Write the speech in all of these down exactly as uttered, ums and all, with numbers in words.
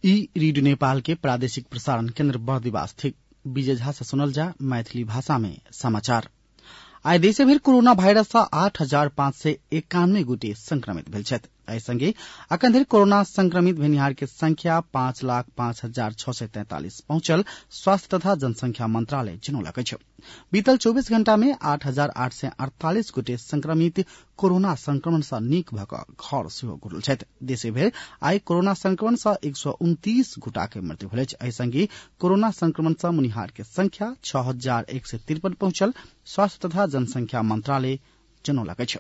ई रेडियो नेपाल के प्रादेशिक प्रसारण केन्द्र बर्दिवास स्थित विजय झा से सुनल जा मैथिली भाषा में समाचार। आइ देशभर कोरोना भाइरस सँ आठ हजार पाँच सय एकानवे गोटे संक्रमित भेल छथि। एहि संगे अखन धरि कोरोना संक्रमित भेनिहार के संख्या पाँच लाख पाँच हजार छह सय तैंतालीस पहुंचल स्वास्थ्य तथा जनसंख्या मंत्रालय जनौलक अछि। बीतल चौबीस घण्टा में आठ हजार आठ सय अड़तालीस गोटे संक्रमित कोरोना संक्रमण सँ नीक भऽ कऽ घर सेहो घुरल छथि। देशभर आइ कोरोना संक्रमण सँ एक सौ उनतीस गोटा के मृत्यु भेल अछि। एहि संगे कोरोना संक्रमण सँ मुनिहार के संख्या छह हजार एक सय तिरपन पहुंचल स्वास्थ्य तथा जनसंख्या मंत्रालय जनौलक अछि।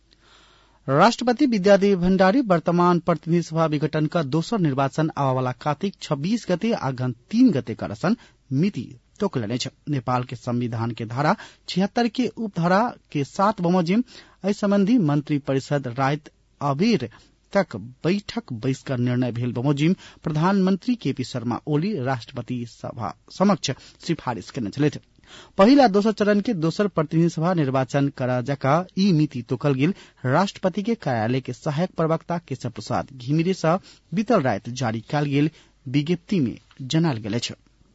राष्ट्रपति विद्यादेवी भण्डारी वर्तमान प्रतिनिधि सभा विघटन का दोसर निर्वाचन आवावाला कार्तिक छब्बीस गते आ अगहन तीन गते करसन मिति तोकलने छ। नेपाल के संविधान के धारा छिहत्तर के उपधारा के सात बमोजिम एहि संबंधी मंत्री परिषद राइत अबेर तक बैठक बैसकर निर्णय भेल बमोजिम प्रधानमंत्री केपी शर्मा ओली राष्ट्रपति सभा समक्ष सिफारिश केने छलथि। पहिला दोसर चरण के दोसर प्रतिनिधि सभा निर्वाचन करा जका ई नीति तोकल गेल राष्ट्रपति के कार्यालय के सहायक प्रवक्ता केशव प्रसाद घिमिरे सँ बीतल रात जारी कयल गेल विज्ञप्ति में जनाल गेल अछि।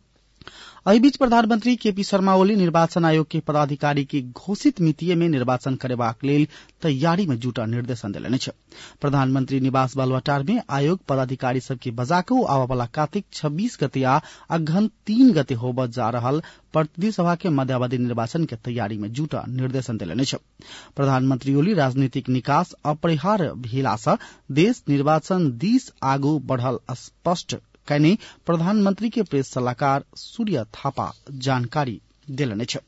एहि बीच प्रधानमंत्री केपी शर्मा ओली निर्वाचन आयोग के पदाधिकारी की घोषित मितिये में निर्वाचन करेबाक लेल तैयारी में जुटा निर्देशन देलनि अछि। प्रधानमंत्री निवास बालुवाटार में आयोग पदाधिकारी सबके बजाकू आवावाला कार्तिक छब्बीस गते आ अगहन तीन गते होबय जा रहल प्रतिनिधि सभा के मध्यावधि निर्वाचन के तैयारी में जुटा निर्देशन देलनि अछि। प्रधानमंत्री ओली राजनीतिक निकास अपरिहार्य भेला सँ देश निर्वाचन दिस आगू बढ़ल स्पष्ट कैने प्रधानमंत्री के प्रेस सलाहकार सूर्य थापा जानकारी देलनि अछि।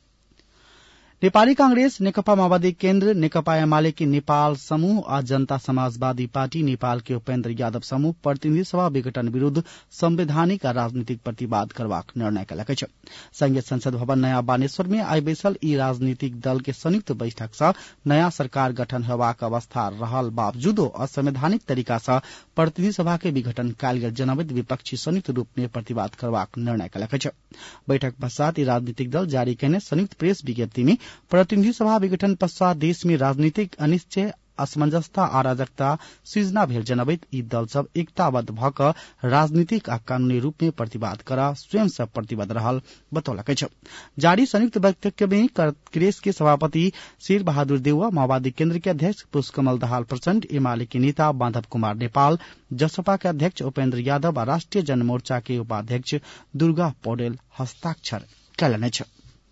नेपाली कांग्रेस, नेकपा माओवादी केन्द्र, नेकपा एमाले के नेपाल समूह आ जनता समाजवादी पार्टी नेपाल के उपेन्द्र यादव समूह प्रतिनिधि सभा विघटन विरूद्ध संवैधानिक आ राजनीतिक प्रतिवाद करबाक निर्णय कयलक अछि। संघीय संसद भवन नया बानेश्वर में आइ बैसल ई राजनीतिक दल के संयुक्त बैठक सँ नया सरकार गठन हेबाक अवस्था रहल बावजूदो असंवैधानिक तरीका सँ प्रतिनिधि सभा के विघटन कयल गेल जनबैत विपक्षी संयुक्त रूप में प्रतिवाद करबाक निर्णय कयलक अछि। बैठक पश्चात ई राजनीतिक दल जारी कयने संयुक्त प्रेस विज्ञप्ति में प्रतिनिधि सभा विघटन पश्चात देश में राजनीतिक अनिश्चय असमंजसता अराजकता सृजना भेल जनबैत ई दल सब एकताबद्ध भऽ कऽ राजनीतिक आ कानूनी रूप में प्रतिवाद करा स्वयं से प्रतिबद्ध रहल बतौलक अछि। जारी संयुक्त वक्तव्य में कांग्रेस के सभापति शेर बहादुर देउवा, माओवादी केन्द्र के अध्यक्ष पुष्पकमल दाहाल प्रचण्ड, एमाले के नेता माधव कुमार नेपाल, जसपा के अध्यक्ष उपेन्द्र यादव आ राष्ट्रीय जनमोर्चा के उपाध्यक्ष दुर्गा पौडेल हस्ताक्षर कयलनि अछि।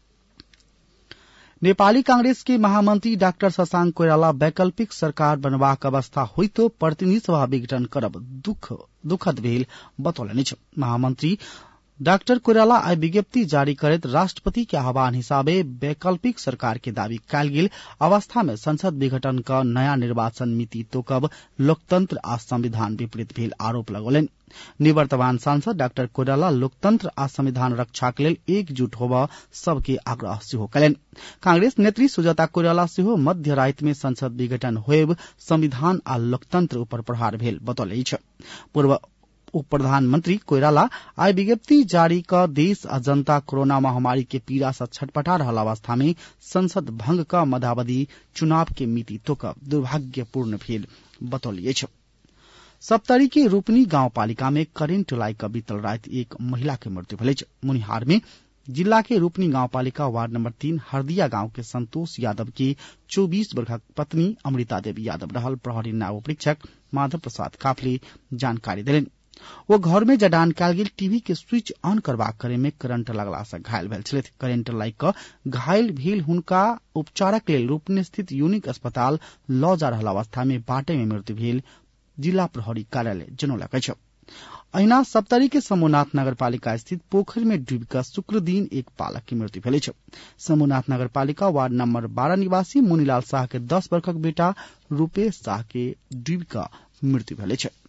नेपाली कांग्रेस के महामंत्री डाक्टर शशांक कोइराला वैकल्पिक सरकार बनबाक अवस्था होइतो प्रतिनिधि सभा विघटन करब दुख दुखद भेल बतौलनि अछि। महामंत्री डाक्टर कोइराला आइ विज्ञप्ति जारी करैत राष्ट्रपति के आह्वान हिसाबे वैकल्पिक सरकार के दावी कयल गेल अवस्था में संसद विघटन का नया निर्वाचन मिति तोकब लोकतंत्र आ संविधान विपरीत भेल आरोप लगौलनि। निवर्तमान सांसद डाक्टर कोइराला लोकतंत्र आ संविधान रक्षा के लेल एकजुट होबऽ सबके आग्रह सेहो कयलनि। कांग्रेस नेत्री सुजाता कोइराला सेहो मध्य राति में संसद विघटन होएब संविधान आ लोकतंत्र ऊपर प्रहार भेल बतौलनि अछि। पूर्व उप प्रधानमंत्री कोइराला आइ विज्ञप्ति जारी क देश आ जनता कोरोना महामारी के पीड़ा से छटपटा रहल अवस्था में संसद भंग का मध्यावधि चुनाव के मिति तोकब दुर्भाग्यपूर्ण भेल बतौली अछि। सप्तरी के रूपनी गांव पालिका में करेंट लाई का बीतल रात एक महिला के मृत्यु भेल अछि। मुनिहार में जिला के रूपनी गांव पालिका वार्ड नंबर तीन हरदिया गांव के संतोष यादव की चौबीस वर्षक पत्नी अमृता देवी यादव रहल प्रहरी नायब परीक्षक माधव प्रसाद काफले जानकारी देलनि। वो घर में जडान कयल गेल टीवी के स्विच ऑन करबाक करे में करंट लगला से घायल भेल छलथि। करेंट लागि कऽ घायल भेल हुनका उपचारक लेल रूपनी स्थित यूनिक अस्पताल लऽ जा रहल अवस्था में बाटे में मृत्यु भेल जिला प्रहरी कार्यालय जनौलक अछि। अहिना सप्तरी के समूहनाथ नगरपालिका स्थित पोखर में डूबि कऽ शुक्र दिन एक बालक की मृत्यु भेल अछि। समूहनाथ नगरपालिका वार्ड नंबर बारह निवासी मुनीलाल शाह के दस वर्षक बेटा रूपेश शाह के डूबि कऽ मृत्यु भेल अछि।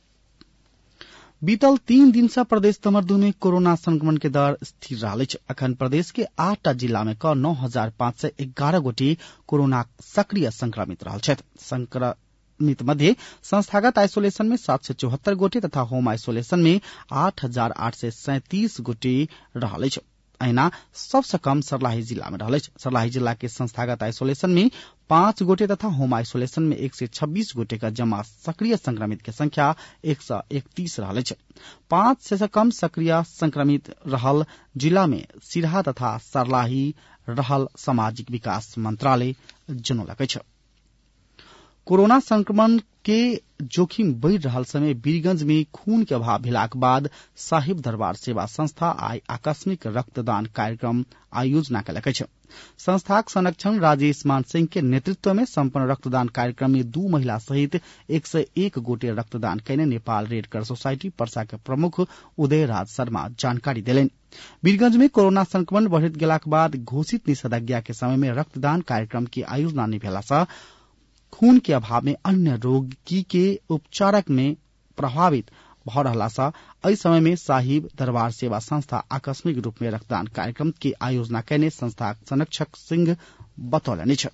बीतल तीन दिन से प्रदेश तमरदू में कोरोना संक्रमण के दर स्थिर रहल अछि। अखन प्रदेश के आठटा जिला में क नौ हजार पाँच सय एगारह गोटे कोरोना सक्रिय संक्रमित रहल छथि। संक्रमित मध्य संस्थागत आइसोलेशन में सात सय चौहत्तर गोटे तथा होम आइसोलेशन में आठ हजार आठ सय सैंतीस गोटे रहल अछि। अहिना सबसे कम सर्लाही जिला में रहल अछि। सर्लाही जिला के संस्थागत आइसोलेशन में पांच गोटे तथा होम आइसोलेशन में एक सय छब्बीस गोटे का जमा सक्रिय संक्रमित के संख्या एक सय इकतीस रहल अछि। पांच सय से कम सक्रिय संक्रमित रहल जिला में सिरहा तथा सर्लाही रहल सामाजिक विकास मंत्रालय जनौलक अछि। कोरोना संक्रमण के जोखिम बढ़ि रहल समय वीरगंज में खून के अभाव भेलाक बाद साहिब दरबार सेवा संस्था आइ आकस्मिक रक्तदान कार्यक्रम आयोजना कयलक अछि। संस्थाक संरक्षण राजेश मान सिंह के नेतृत्व में संपन्न रक्तदान कार्यक्रम में दू महिला सहित एक सय एक गोटे रक्तदान कयने Nepal red cross society Parsa के प्रमुख उदय राज शर्मा जानकारी देलनि। वीरगंज में कोरोना संक्रमण बढ़ैत गेलाक बाद घोषित निषेधाज्ञा के समय में रक्तदान कार्यक्रम की आयोजना नहि भेला सँ खून के अभाव में अन्य रोगी के उपचारक में प्रभावित भ रहला सँ एहि समय में साहिब दरबार सेवा संस्था आकस्मिक रूप में रक्तदान कार्यक्रम के आयोजना कयने संस्था संरक्षक सिंह बतौलनि अछि।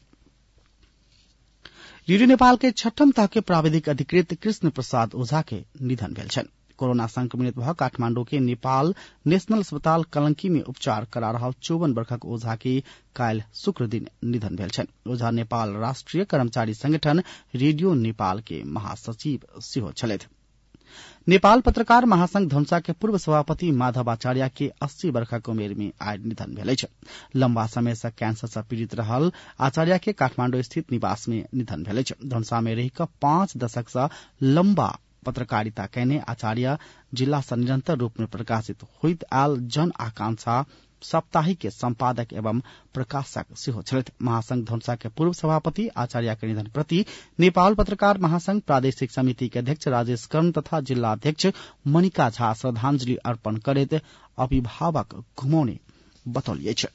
रेडियो नेपाल के छठम तह के प्राविधिक अधिकृत कृष्ण प्रसाद ओझा के निधन भेल छनि। कोरोना संक्रमित भ काठमांडू के नेपाल नेशनल अस्पताल कलंकी में उपचार करा रहल चौवन वर्षक ओझा के काल्हि शुक्र दिन निधन भेल छनि। ओझा नेपाल राष्ट्रीय कर्मचारी संगठन रेडियो नेपाल के महासचिव सेहो छलथि। नेपाल पत्रकार महासंघ धनुषा के पूर्व सभापति माधव आचार्य के अस्सी वर्षक उमेर में आइ निधन भेल अछि। लंबा समय से कैंसर से पीड़ित रहल आचार्य के काठमांडू स्थित निवास में निधन भेल अछि। धनुषा में रहि कऽ पांच दशक से लंबा पत्रकारिता कयने आचार्य जिला से निरंतर रूप में प्रकाशित होइत आयल जन आकांक्षा साप्ताहिक के संपादक एवं प्रकाशक सेहो छलथि। महासंघ धनुषा के पूर्व सभापति आचार्य के निधन प्रति नेपाल पत्रकार महासंघ प्रादेशिक समिति के अध्यक्ष राजेश कर्ण तथा जिला अध्यक्ष मनिका झा श्रद्धांजलि अर्पण करैत अभिभावक घुमौने बतौलिए अछि।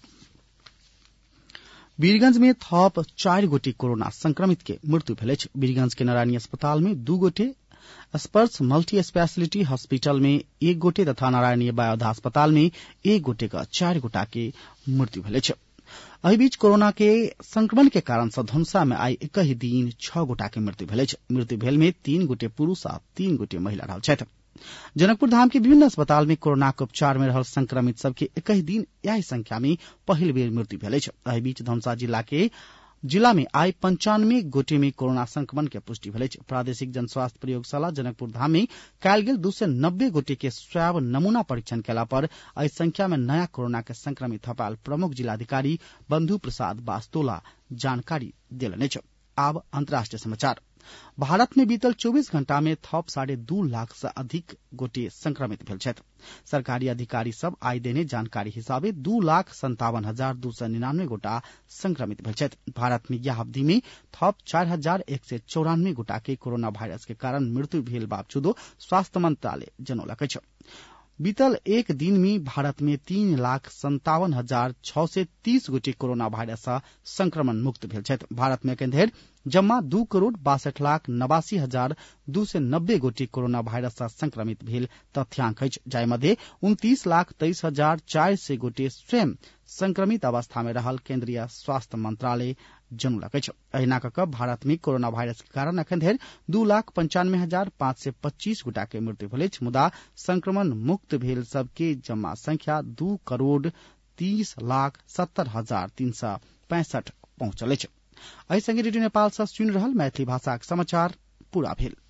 वीरगंज में थप चारि गोटे कोरोना संक्रमित के मृत्यु भेल अछि। वीरगंज के नारायणी अस्पताल में दू गोटे, स्पर्श मल्टी स्पेशलिटी हॉस्पिटल में एक गोटे तथा नारायणी बायोधा अस्पताल में एक गोटे का चार गोटा के मृत्यु भेल अछि। एहि बीच कोरोना के संक्रमण के कारण से धनुषा में आई एक ही दिन छह गोटा के मृत्यु भेल अछि। मृत्यु भेल में तीन गोटे पुरुष आ तीन गोटे महिला रहल छथि। जनकपुर धाम के विभिन्न अस्पताल में कोरोना के उपचार में रहल संक्रमित सबके एक ही दिन यही संख्या में पहिल बेर मृत्यु भेल अछि। एहि बीच धनुषा जिला के जिला में आई पंचानवे गोटे में कोरोना संक्रमण के पुष्टि भेल अछि। प्रादेशिक जनस्वास्थ्य प्रयोगशाला जनकपुर धाम में कयल गेल दू सय नब्बे गोटे के स्वैब नमूना परीक्षण केला पर एहि संख्या में नया कोरोना के संक्रमित हपाल प्रमुख जिलाधिकारी बंधु प्रसाद बास्तोला जानकारी देलनि अछि। आब अंतर्राष्ट्रीय समाचार। भारत में बीतल चौबीस घंटा में थप साढ़े दू लाख से अधिक गोटे संक्रमित भेल छथि। सरकारी अधिकारी सब आइ देने जानकारी हिसाबे दू लाख संतावन हजार दू सय निन्यानवे गोटा संक्रमित भेल छथि। भारत में यह अवधि में थप चार हजार एक सय चौरानवे गोटा के कोरोना वायरस के कारण मृत्यु भेल बावजूदो स्वास्थ्य मंत्रालय जनौलक अछि। बीतल एक दिन में भारत में तीन लाख संतावन हजार छह सय तीस गोटे कोरोना वायरस से संक्रमण मुक्त भेल छथि। भारत में एखन धरि जम्मा दू करोड़ बासठ लाख नवासी हजार दू सय नब्बे गोटे कोरोना वायरस से संक्रमित भेल तथ्यांक अछि। जाहि मध्य उनतीस लाख तेईस हजार चार सय गोटे स्वयं संक्रमित अवस्था में रहल केंद्रीय स्वास्थ्य मंत्रालय जनौलक अछि। अहिना कऽ भारत में कोरोना वायरस के कारण अखन धरि दू लाख पंचानवे हजार पांच सय पच्चीस गोटा के मृत्यु भेल अछि। मुदा संक्रमण मुक्त भेल सबके जमा संख्या दू करोड़ तीस लाख सत्तर हजार तीन सय पैंसठ पहुंचल अछि। एहि संगे रेडियो नेपाल से सुनि रहल मैथिली भाषाक समाचार पूरा भेल।